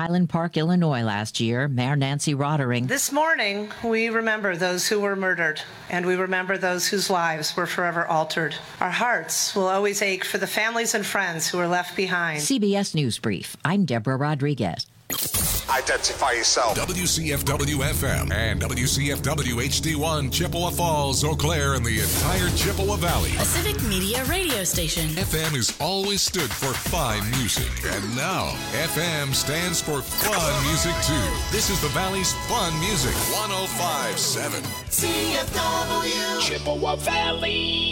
Highland Park, Illinois last year. Mayor Nancy Roddering. This morning, we remember those who were murdered, and we remember those whose lives were forever altered. Our hearts will always ache for the families and friends who were left behind. CBS News Brief. I'm Deborah Rodriguez. Identify yourself. WCFW-FM and WCFW-HD1, Chippewa Falls, Eau Claire, and the entire Chippewa Valley. A civic media radio station. FM has always stood for fine music. And now, FM stands for fun music, too. This is the Valley's fun music. 105.7. CFW. Chippewa Valley.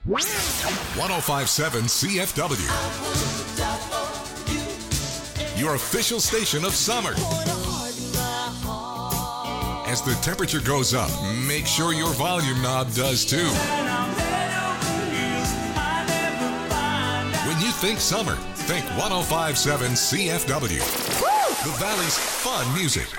1057 CFW. Your official station of summer. As the temperature goes up, make sure your volume knob does too. When you think summer, think 1057 CFW. The Valley's fun music.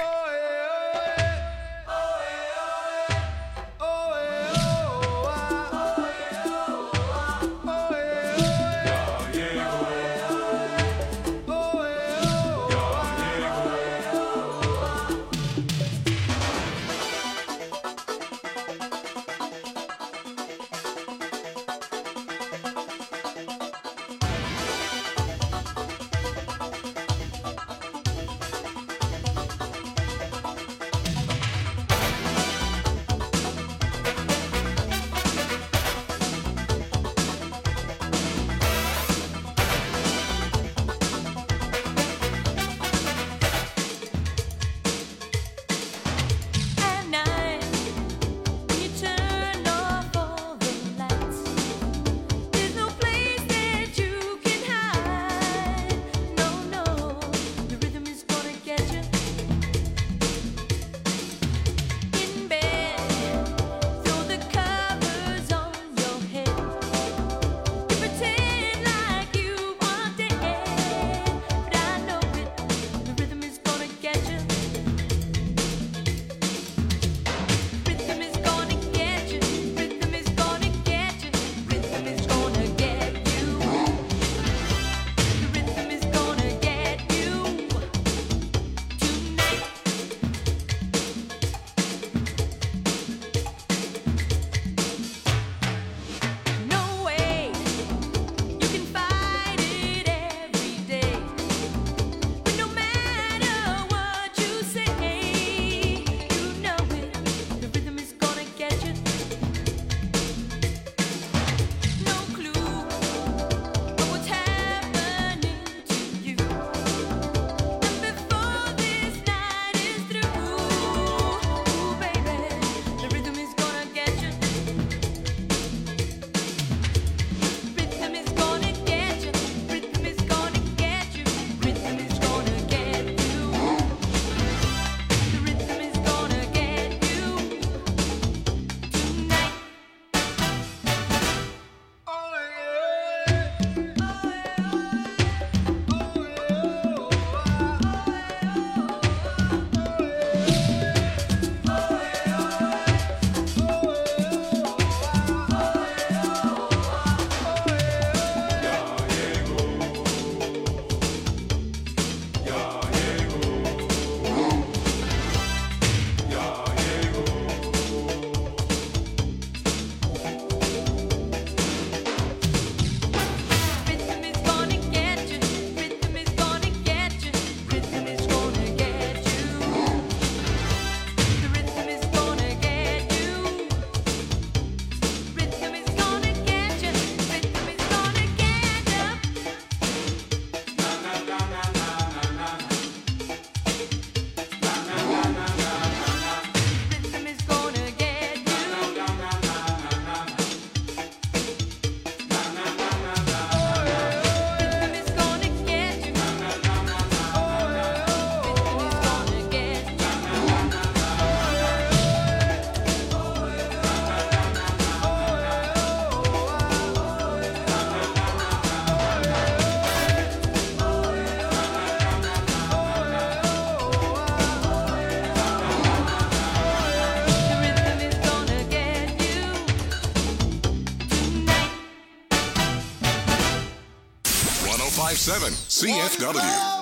CFW.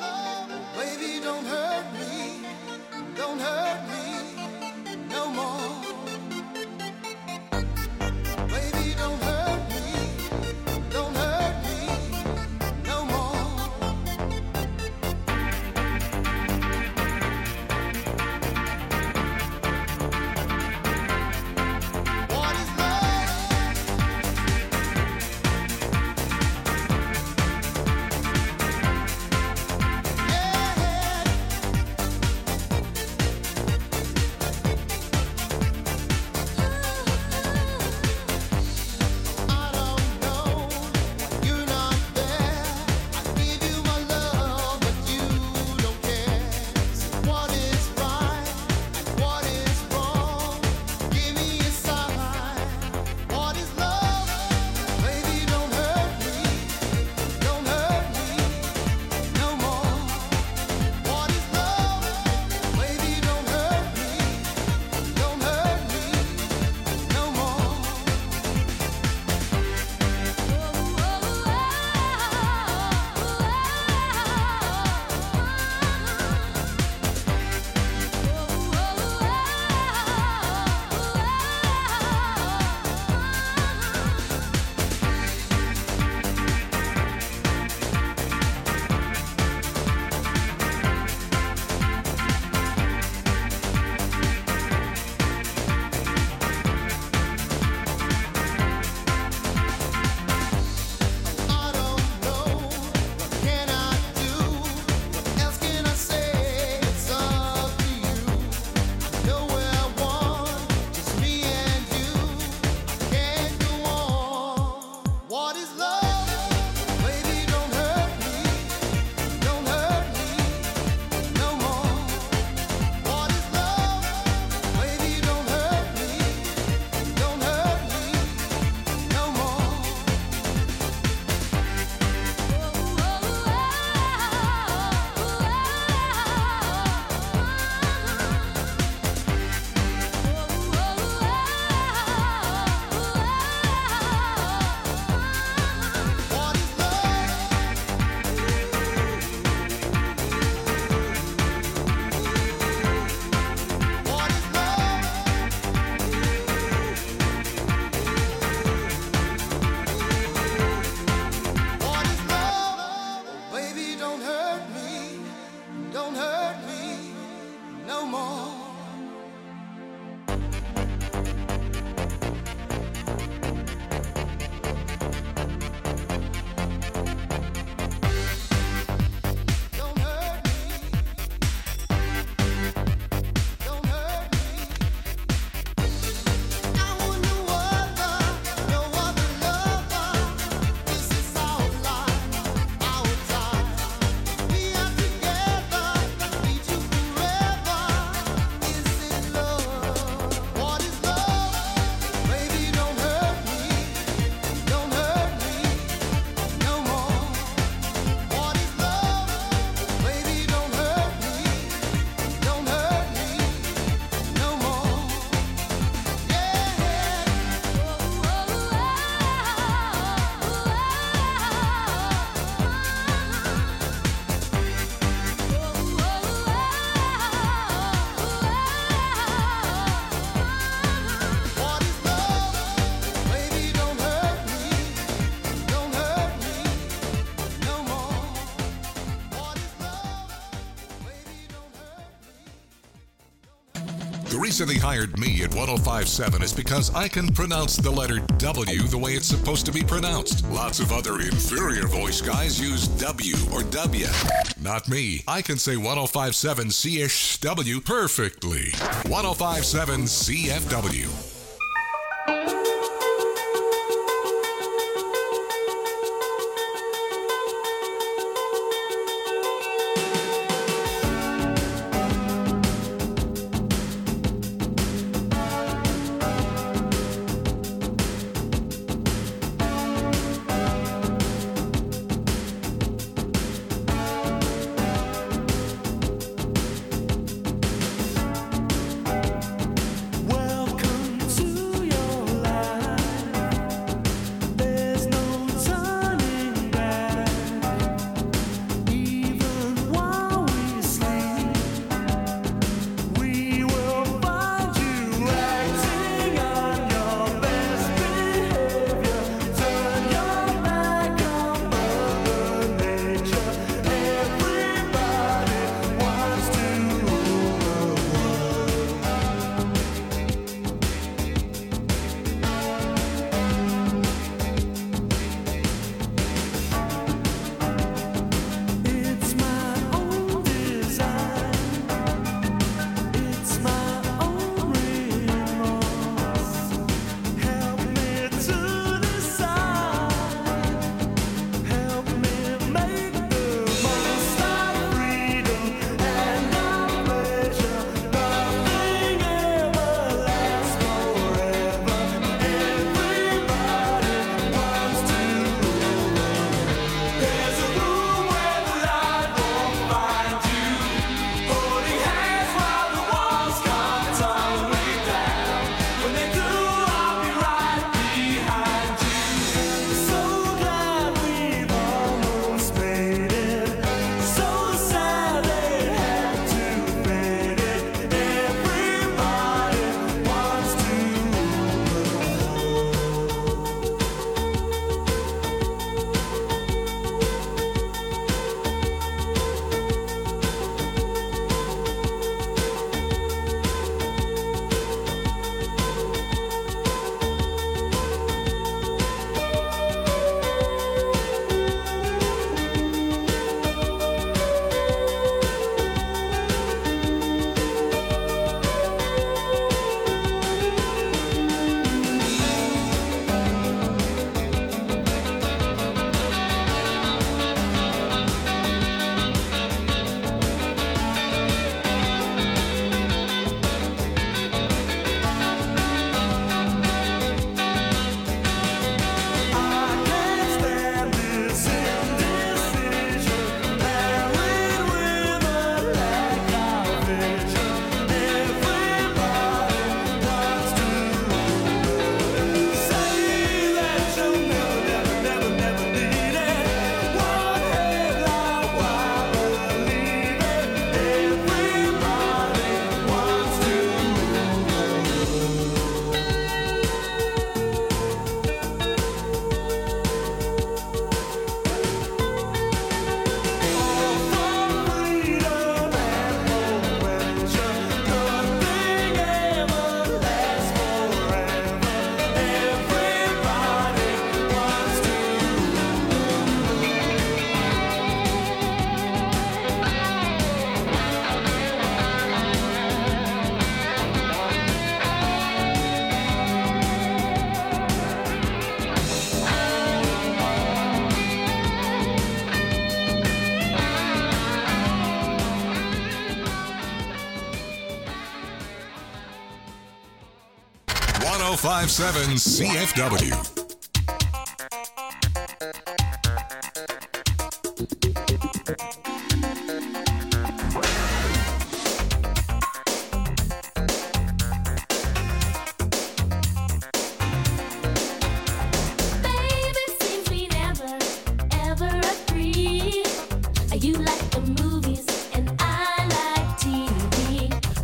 Baby, don't hurt me. Don't hurt me no more. Baby, don't hurt me. Don't hurt me no more. What is love? The reason they hired me at 105.7 is because I can pronounce the letter W the way it's supposed to be pronounced. Lots of other inferior voice guys use W or W. Not me. I can say 105.7 CSW perfectly. 105.7 CFW. .105.7 CFW.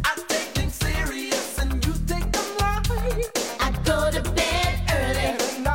And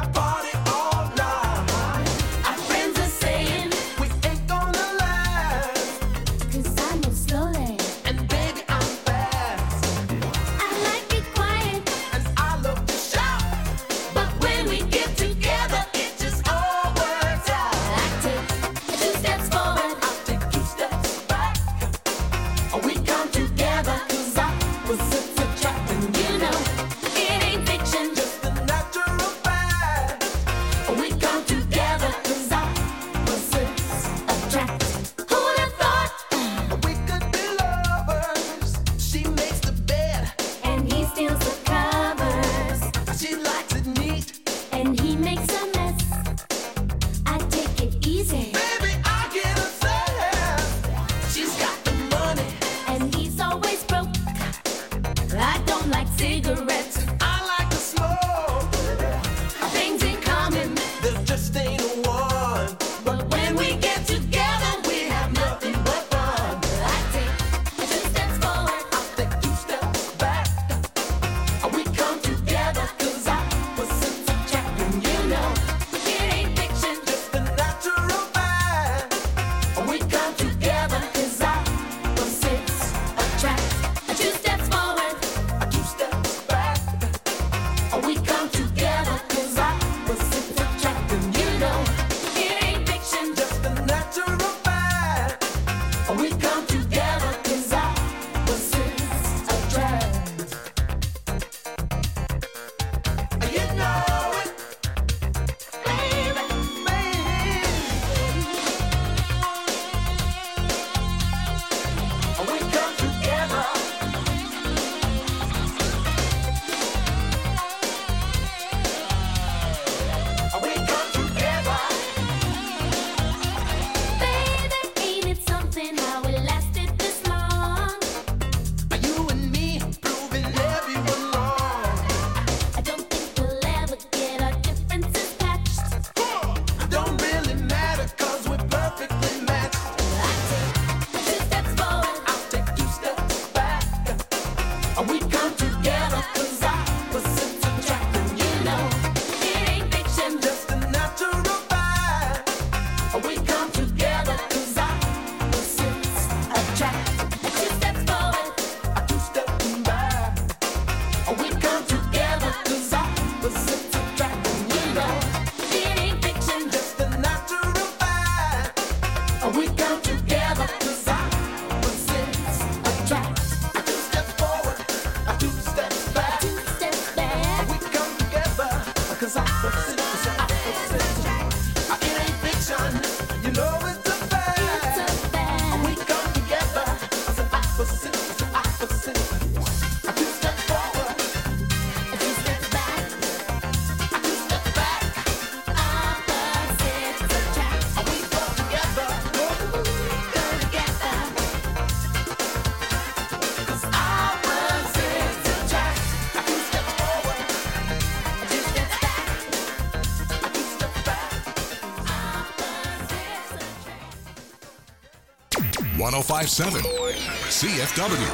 1057 CFW.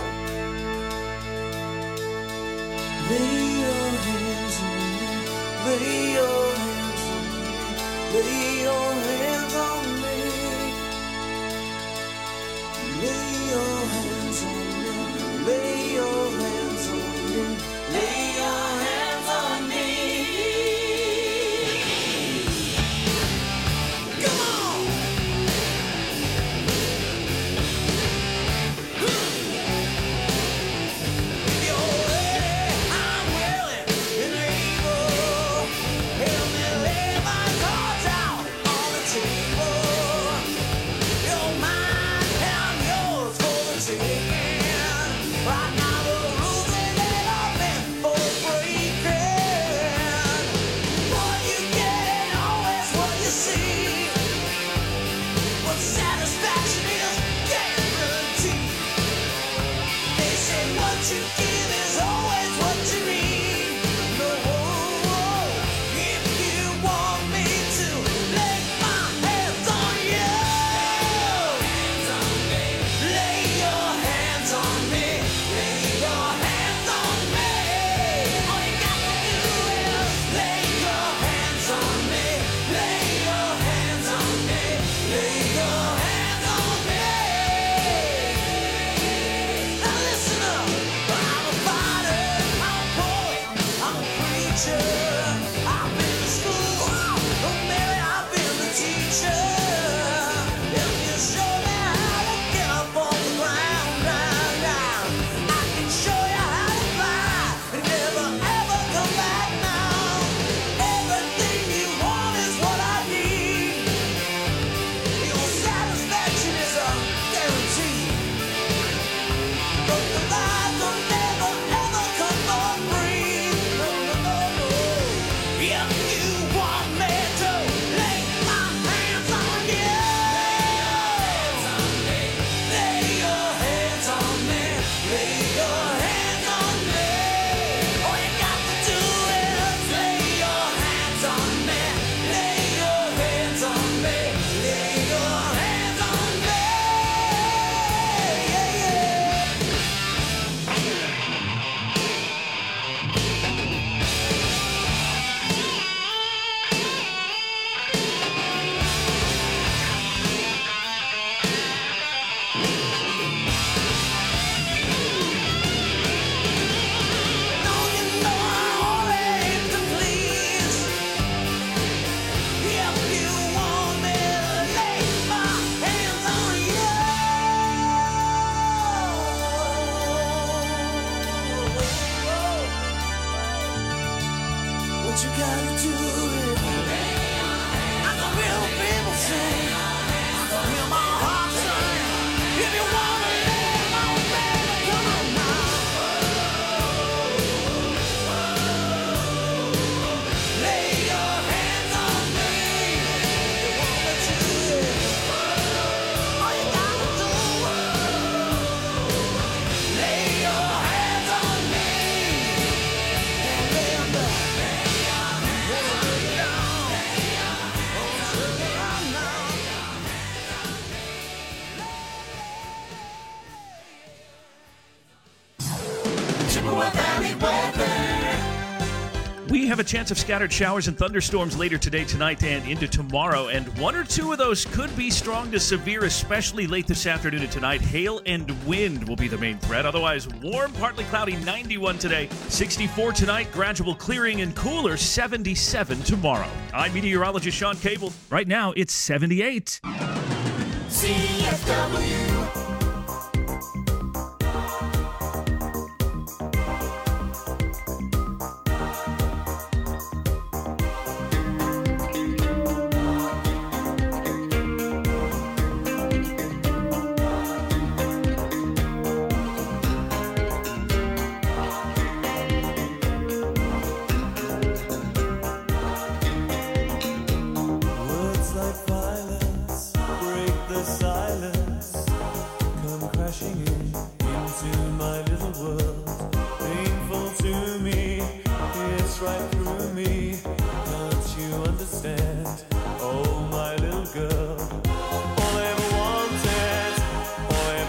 Lay your hands on me. Lay your hands on me. Lay your hands on me. Lay your hands on me. Lay your hands on me. Lay your hands on me. Come on. If you're ready, I'm willing and able. Help me lay my cards out on the table. You're mine and yours for the taking. Right now the rules ain't let up in for breaking. What you get ain't always what you see. What satisfaction is guaranteed. They say what you give is always what you need. No, if you want me to lay my hands on you, lay your hands on me, lay your hands on me. All you got to do is lay your hands on me, lay your hands on me, lay your hands on me. Now listen up, I'm a fighter, I'm a poet, I'm a preacher. I've been to school, oh Mary, I've been the teacher. If you show me how to get up on the ground, I can show you how to fly and never ever come back now. Everything you want is what I need. Your satisfaction is a guarantee. But the lies will never ever come for free. No, no, no, no. If you want me to lay my hands on you, lay your hands on me, lay your hands on me. All you got to do is lay your hands on me, lay your hands on me, lay your hands on me. Yeah, yeah. No, you know I only aim to please. If you want me to lay my hands on you, what you gotta do is, as the real people say, hear my heart sing. If you wanna lay my baby, come on now. Lay your hands on me. You want me to? All you gotta do is lay your hands on me. And then lay your hands on me. Chippewa Valley weather. We have a chance of scattered showers and thunderstorms later today, tonight, and into tomorrow. And one or two of those could be strong to severe, especially late this afternoon and tonight. Hail and wind will be the main threat. Otherwise, warm, partly cloudy, 91 today. 64 tonight, gradual clearing and cooler, 77 tomorrow. I'm meteorologist Sean Cable. Right now, it's 78. CFW. Words like violence break the silence, come crashing into my little world. Painful to me, it's right through me. Don't you understand? Oh, my little girl. All I ever wanted, all I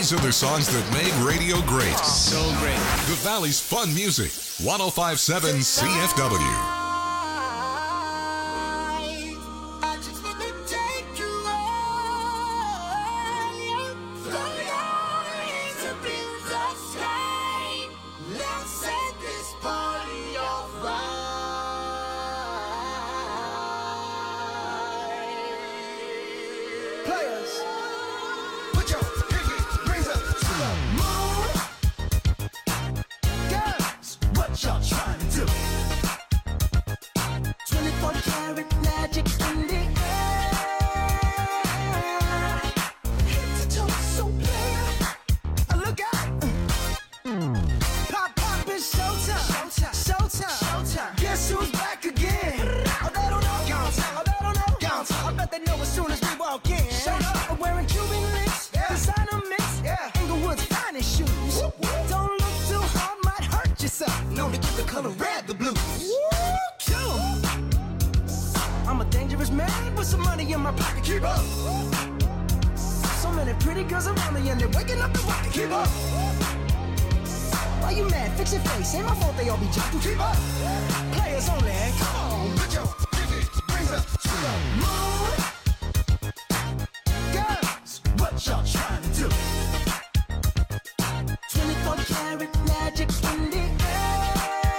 These are the songs that made radio great. So great. The Valley's fun music. 1057 CFW. I'm a dangerous man with some money in my pocket. Keep up. So many pretty girls around me and they're waking up the rocket. Keep up. Why you mad? Fix your face. Ain't my fault they all be jumping. Keep up. Players only. Come on, put your pinky rings up to the moon. Girls, what y'all trying to do? 24 karat magic in the air.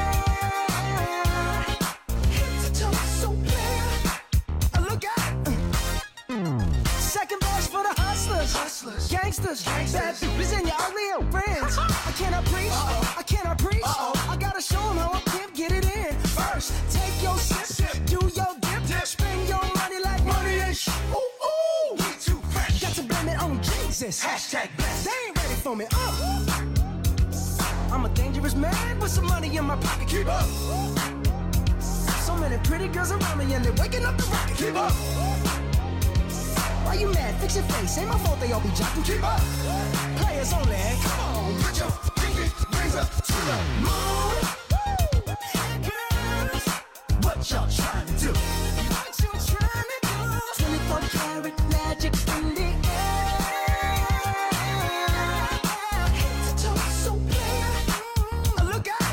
Head to toe, so clear. Look out. Second verse for the hustlers, gangsters, bad bitches and your ugly old friends. I cannot preach, I cannot preach. I gotta show them how I can get it in. First, take your sip, do your dip, spend your money like money ain't shit. Ooh, ooh, we too fresh. Got to blame it on Jesus. Hashtag blessed. They ain't ready for me. I'm a dangerous man with some money in my pocket. Keep up. So many pretty girls around me and they're waking up the rocket. Keep up. Why you mad? Fix your face. Ain't my fault they all be jumping. Keep up. Players only. Come on, put your pinky rings up to the moon. Girls, what y'all trying to do? What you trying to do? 24 karat magic in the air. Head to toe, so clear. Look out.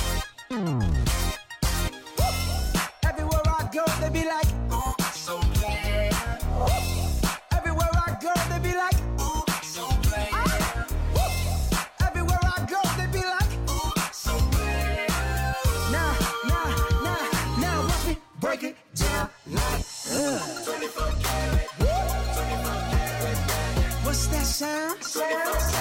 Everywhere I go, they be like, oh, so clear. Everywhere I go, they be like, ooh, so clear. Everywhere I go, they be like, ooh, so clear. Now, watch me break it down like, 24 karat, 24 karat. What's that sound? 24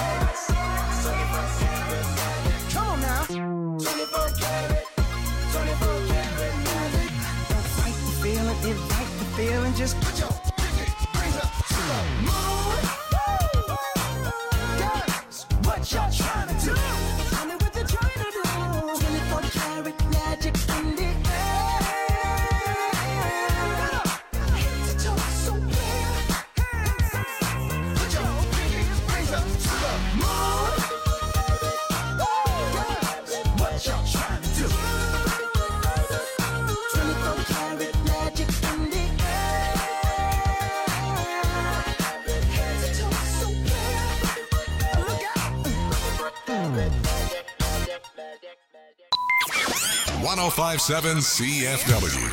karat. Come on now. 24 karat, 24 karat magic. Don't fight the feeling, invite the feeling, just put your moon. Girls, what y'all trying to do? Tell me what you're trying to do. 24 karat magic in the air. Head to toe, so clear. Put your pinky rings up to the moon. Girls, what y'all trying to do? 24 karat magic in the air. 1057 CFW.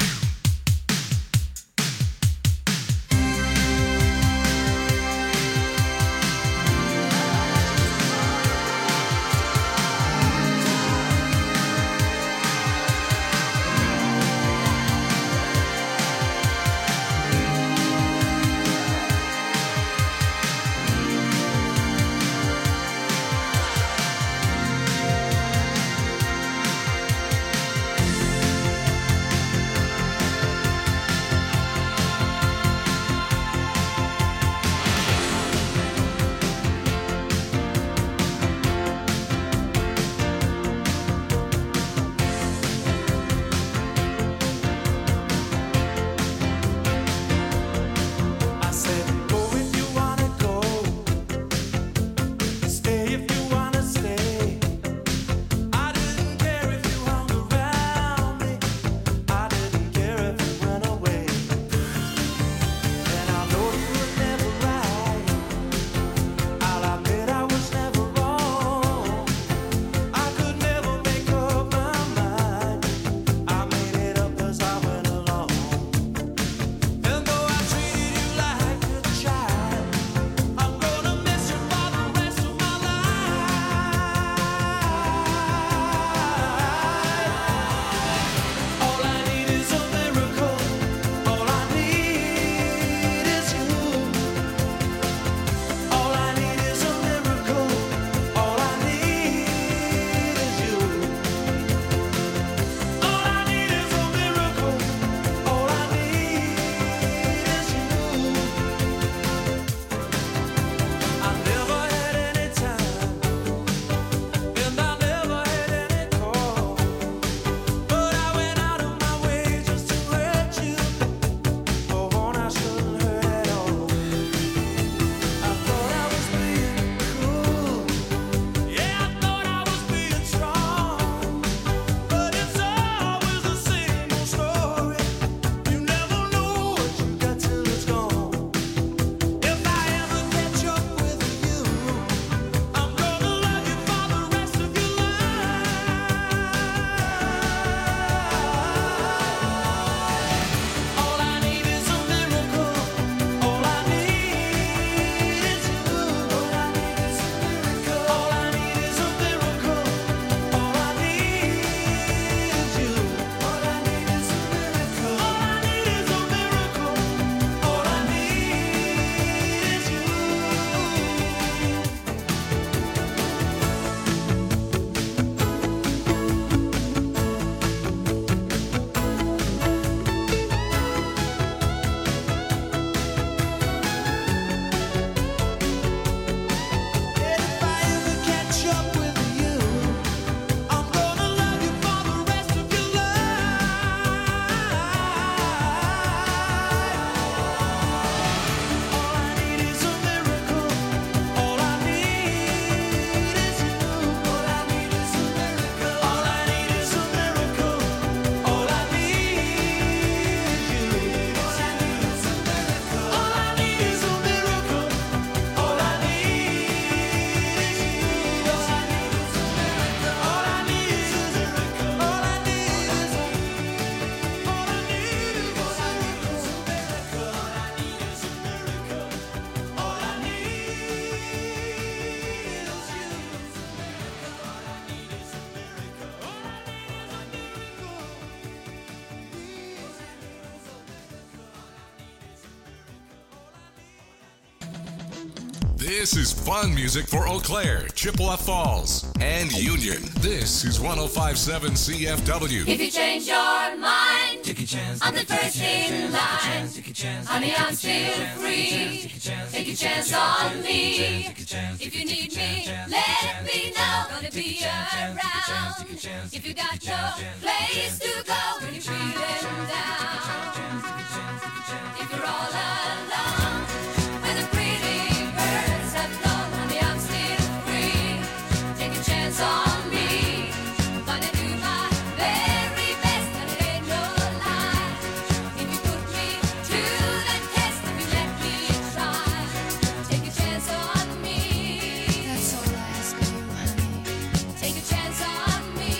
This is fun music for Eau Claire, Chippewa Falls, and Union. This is 105.7 CFW. If you change your mind, take a chance. I'm the first in line. Honey, I'm still free. Take a chance on me. If you need me, let me know. Gonna be around. If you got no place to go when you're feeling down. If you're all alone, when the pretty birds have flown, honey, I'm still free. Take a chance on me. Gonna do my very best, and it ain't no lie. If you put me to the test, if you let me try, take a chance on me. That's all I ask of you, honey. Take a chance on me.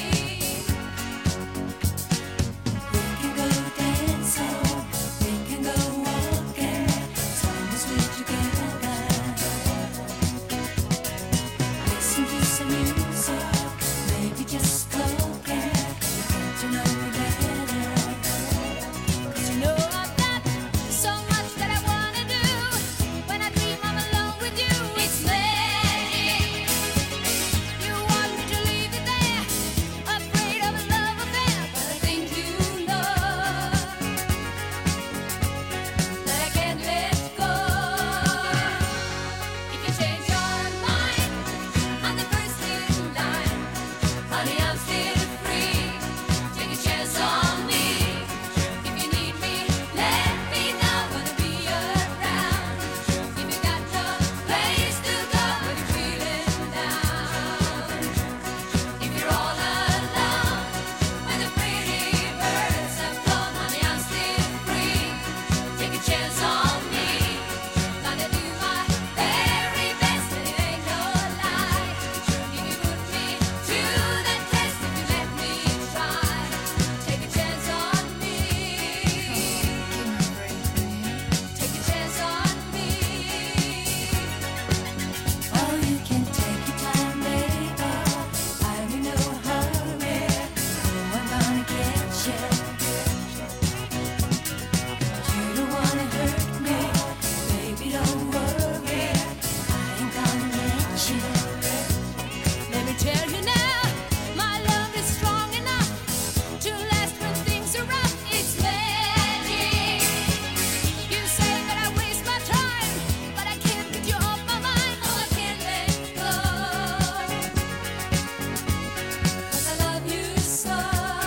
We can go dancing, we can go walking, as long as we're together. Listen to some music, maybe just talking, get to know you better. 'Cause you know I've got so much that I wanna do. When I dream I'm alone with you, it's magic. You want me to leave it there, afraid of a love affair, but I think you know that I can't let go. If you change your mind, I'm the first in line. Honey, I'm still free. Take a chance on me. If you need me, let me know. Gonna be around. If you got no place to go when you're feeling down. If you're all alone, when the pretty birds have flown, honey, I'm still free. Take a chance on me. Gonna do my very best, and it ain't no lie. If you put me to the test, if you let me try, take a chance on me. Take a chance on me. Oh, you can take your time, baby. I'm in no hurry. Oh, I'm gonna get you. You don't wanna hurt me, baby, don't worry. I ain't gonna let you. Let me tell you now, my love is strong enough to last when things are rough. It's magic. You say that I waste my time, but I can't get you off my mind. Oh, I can't let go. 'Cause I love you so.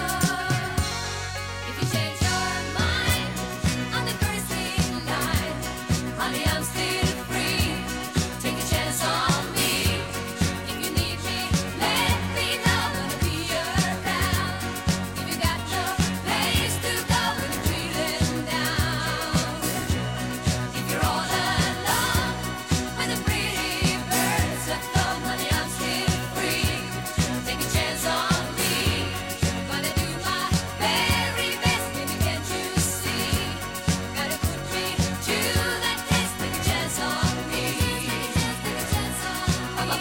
If you change your mind, I'm the first in line. Honey, I'm still free. Take a chance on me. If you need me, let me know. Gonna be around. If you got no place to go when you're feeling down. If you're all alone, when the pretty birds have flown, honey, I'm still free. Take a chance on me. Gonna do my very best, baby, can't you see? Gotta put me to the test. Take a chance on me. Take a chance on me.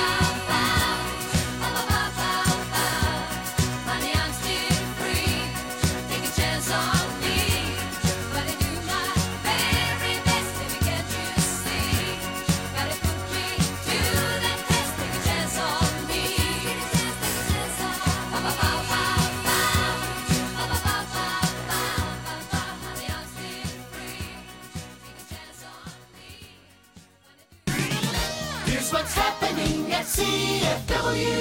Honey, I'm still free. Take a chance on me. Gonna do my very best, baby, can't you see? Gotta put me to the test. Take a chance on me. Honey, I'm still free. Take a chance on me. Here's what's happening at CFW.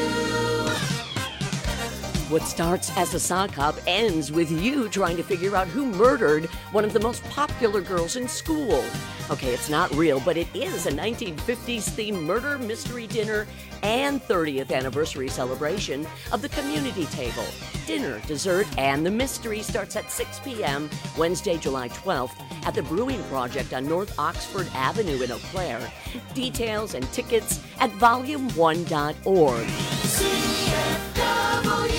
What starts as a sock hop ends with you trying to figure out who murdered one of the most popular girls in school. Okay, it's not real, but it is a 1950s themed murder mystery dinner and 30th anniversary celebration of the community table. Dinner, dessert, and the mystery starts at 6 p.m. Wednesday, July 12th at the Brewing Project on North Oxford Avenue in Eau Claire. Details and tickets at volume1.org. CFW.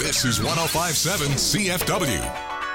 This is 105.7 CFW.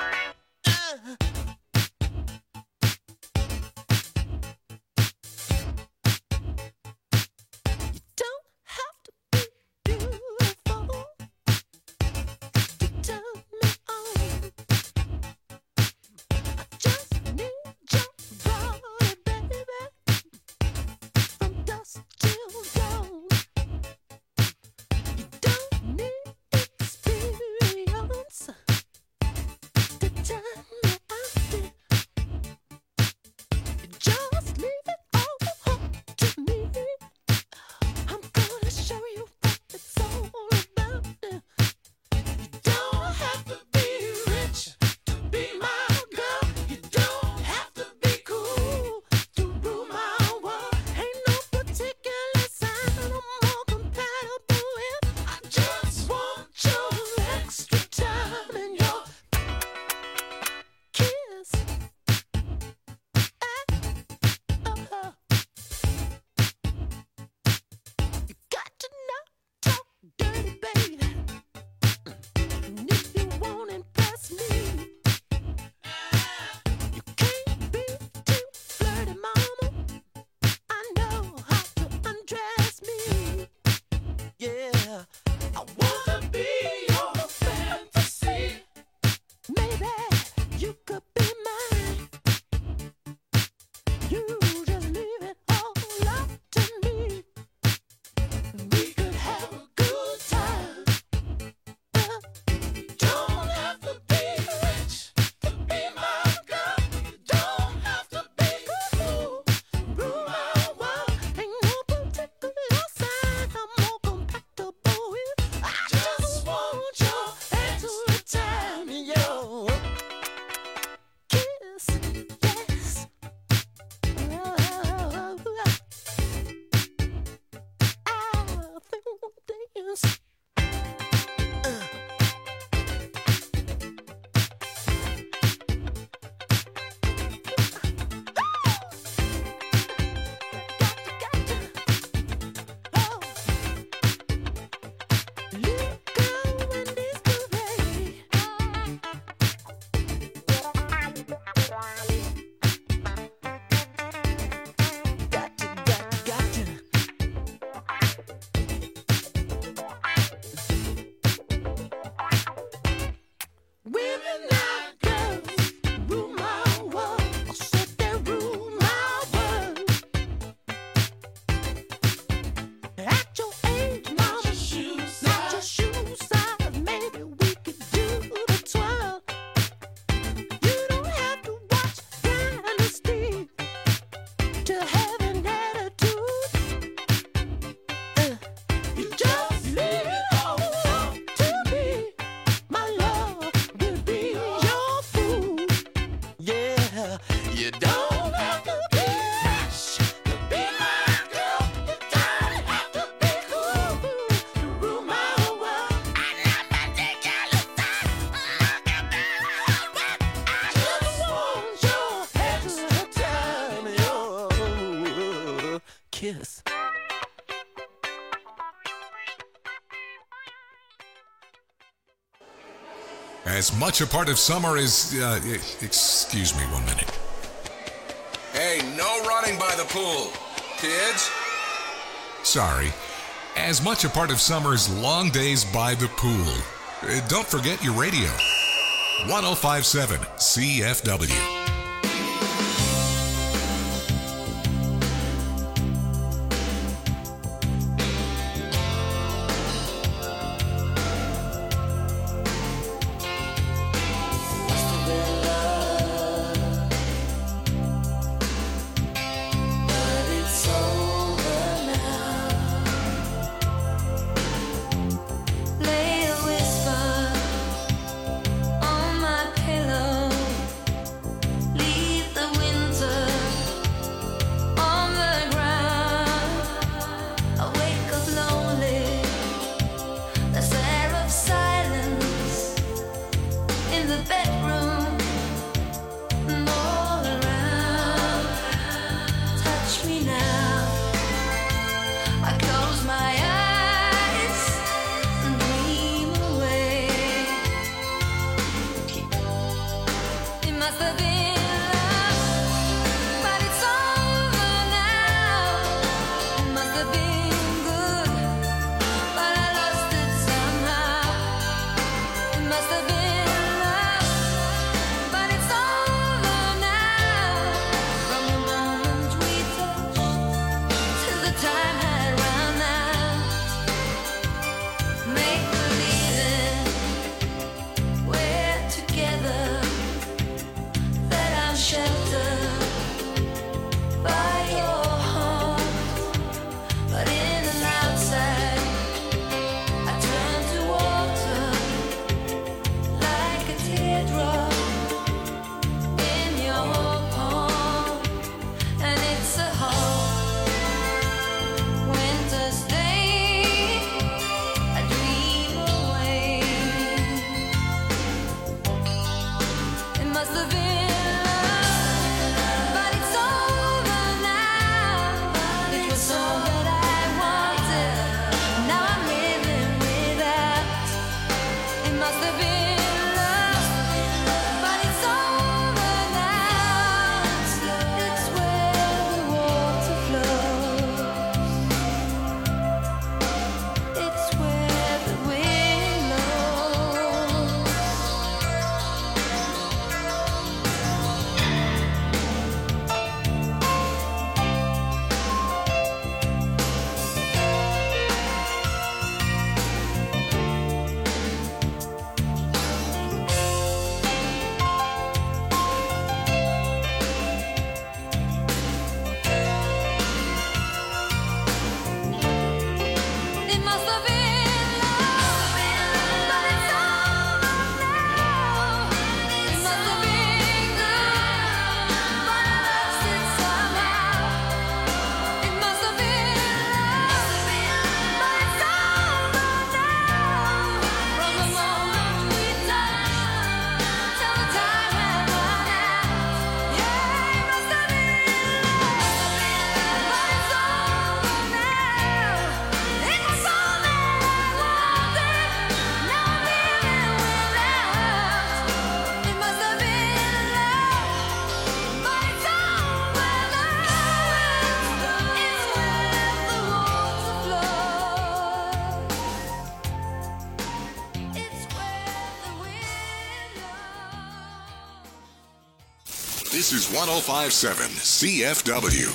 Kiss. As much a part of summer as... excuse me 1 minute. Hey, no running by the pool, kids. Sorry. As much a part of summer's long days by the pool. Don't forget your radio. 105.7 CFW. Lay a whisper on my pillow. This is 105.7 CFW.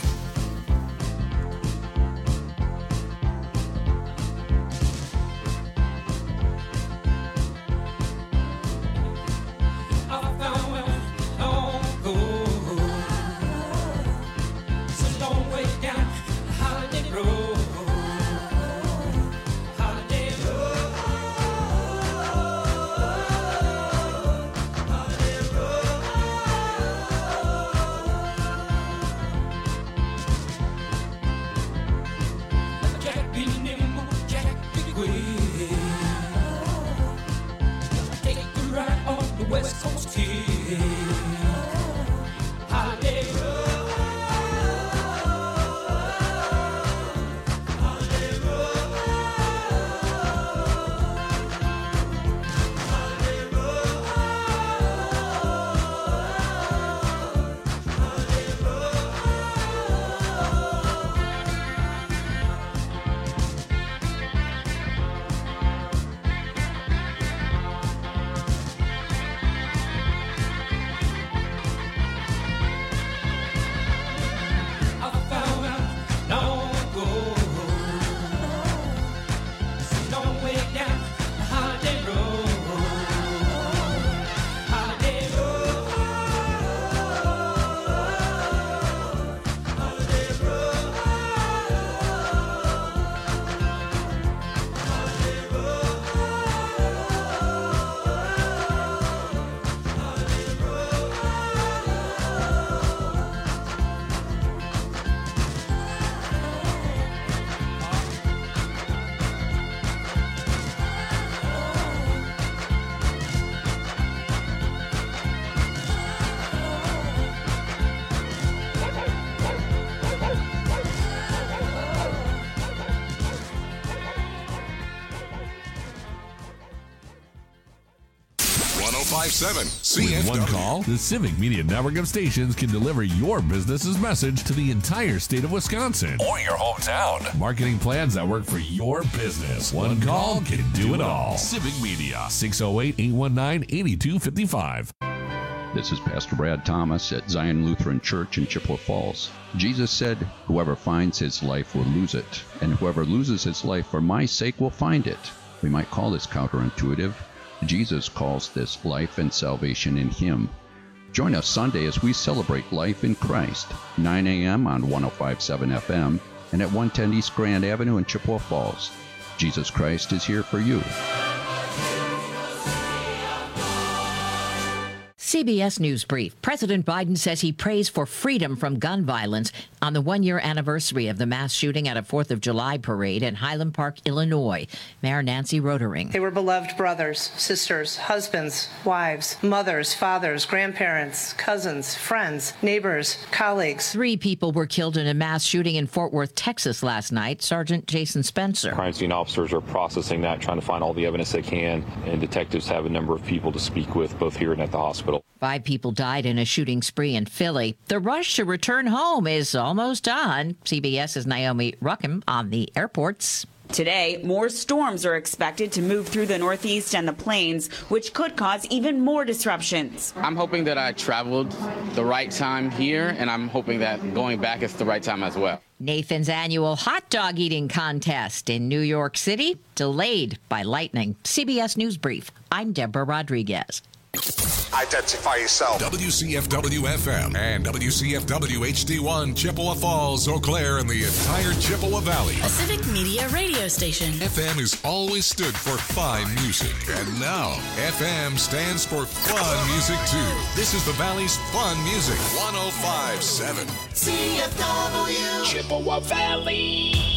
With one call, the Civic Media Network of stations can deliver your business's message to the entire state of Wisconsin or your hometown. Marketing plans that work for your business. One call can do it all. Civic Media, 608-819-8255. This is Pastor Brad Thomas at Zion Lutheran Church in Chippewa Falls. Jesus said, "Whoever finds his life will lose it, and whoever loses his life for my sake will find it." We might call this counterintuitive. Jesus calls this life and salvation in Him. Join us Sunday as we celebrate life in Christ, 9 a.m. on 105.7 FM and at 110 East Grand Avenue in Chippewa Falls. Jesus Christ is here for you. CBS News Brief. President Biden says he prays for freedom from gun violence on the one-year anniversary of the mass shooting at a 4th of July parade in Highland Park, Illinois. Mayor Nancy Rotering. They were beloved brothers, sisters, husbands, wives, mothers, fathers, grandparents, cousins, friends, neighbors, colleagues. 3 people were killed in a mass shooting in Fort Worth, Texas last night. Sergeant Jason Spencer. Crime scene officers are processing that, trying to find all the evidence they can, and detectives have a number of people to speak with, both here and at the hospital. 5 people died in a shooting spree in Philly. The rush to return home is almost done. CBS's Naomi Ruckham on the airports. Today, more storms are expected to move through the Northeast and the Plains, which could cause even more disruptions. I'm hoping that I traveled the right time here, and I'm hoping that going back is the right time as well. Nathan's annual hot dog eating contest in New York City, delayed by lightning. CBS News Brief. I'm Deborah Rodriguez. Identify yourself. WCFW-FM and WCFW-HD1, Chippewa Falls, Eau Claire, and the entire Chippewa Valley. A Civic Media radio station. FM has always stood for fine music. And now, FM stands for fun music, too. This is the Valley's fun music. 105.7. CFW. Chippewa Valley.